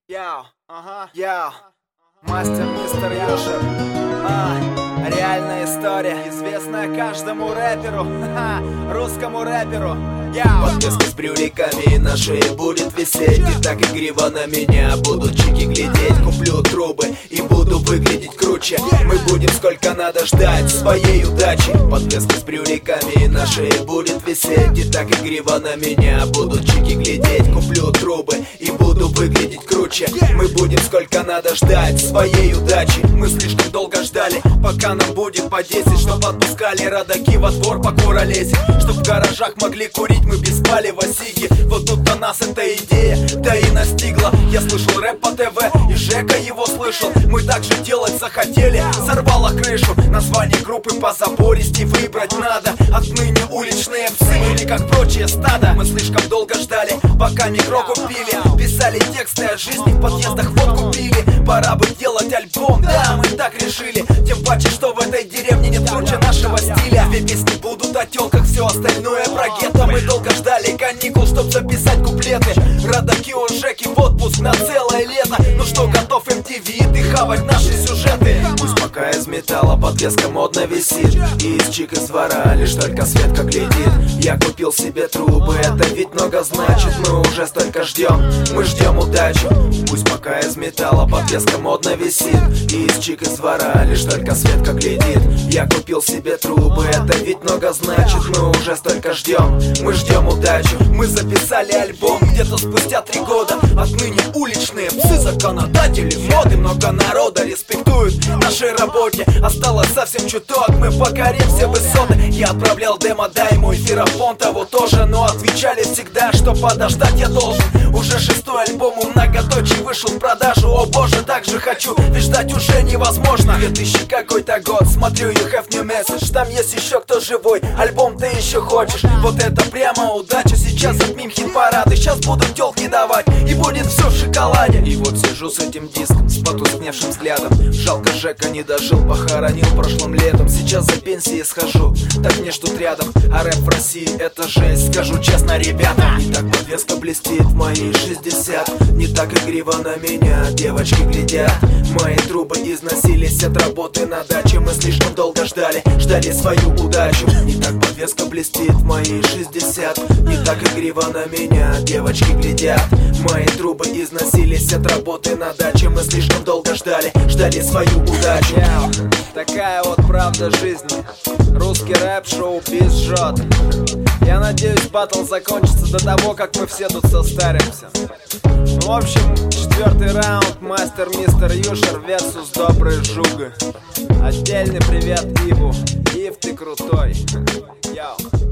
Яу, яу, мастер мистер Юшер. Реальная история, известная каждому рэперу, русскому рэперу. Подвеска с брюликами на шее будет висеть, и так игриво на меня будут чики глядеть. Куплю трубы и буду выглядеть круче. Мы будем сколько надо ждать своей удачи. Подвеска с брюликами на шее будет висеть, и так игриво на меня будут чики глядеть. Куплю трубы и буду выглядеть круче. Мы будем сколько надо ждать своей удачи. Мы слишком долго ждали, пока нам будет по 10, чтоб отпускали родаки во двор по куролесе, чтоб в гаражах могли курить мы без палева сиги. Вот тут-то нас эта идея, да и настигла. Я слышал рэп по ТВ, и Жека его слышал. Мы так же делать захотели, сорвало крышу. Название группы позабористей выбрать надо. Отныне уличные псы или как прочие стадо. Мы слишком долго ждали, пока микро купили. Писали тексты о жизни, в подъездах водку пили. Пора бы делать альбом, да, мы так решили. Тем паче, что в этой деревне нет круче нашего стиля. Две песни будут о тёлках, все остальное про гетто. Мы долго ждали каникул, чтоб записать куплеты. Родаки у Жеки в отпуск на целое лето. Ну что, готов MTV, ты хавать наши сюжеты? Пусть пока из металла подвеска модно висит, и из чик из двора лишь только Светка глядит. Я купил себе трубы, это ведь много значит. Мы уже столько ждем, мы ждем удачу. Пусть пока из металла подвеска модно висит, и из чик из двора лишь только Светка глядит. Я купил себе трубы, это ведь много значит. Мы уже столько ждем, мы ждем удачу. Мы записали альбом где-то спустя 3 года. Отныне уличные псы, законодатели моды. Много народа респектует нашей работе. Осталось совсем чуток, мы покорим все высоты. Я отправлял демо, дай мой эфирофон того тоже. Но отвечали всегда, что подождать я должен. Уже 6-й альбом у многоточий вышел в продажу. О боже, так же хочу, ведь ждать уже невозможно. 2000 какой-то год, смотрю You Have New Message. Там есть еще кто живой, альбом ты еще хочешь. Вот это прямо удача, сейчас отмим хит-парады. Сейчас буду тёлки давать, и будет все в шоколаде. И вот сижу с этим диском, с потускневшим взглядом. Жалко, Жека не дожил, похоронил прошлым летом. Сейчас за пенсией схожу, так мне ждут рядом. А рэп в России это жесть, скажу честно, ребята. Не так подвеска блестит в мои 60, не так игриво на меня девочки глядят. Мои трубы износились от работы на даче. Мы слишком долго ждали, ждали свою удачу. Не так подвеска блестит в мои 60, не так игриво на меня девочки глядят. Мои трубы износились от работы на даче. Мы слишком долго ждали, ждали свою удачу. Такая вот правда жизни. Русский рэп, шоу-биз жжет. Я надеюсь, батл закончится до того, как мы все тут состаримся. В общем, 4-й раунд, мастер мистер Юшер versus добрый Жуга. Отдельный привет Иву. Ив, ты крутой. Яу.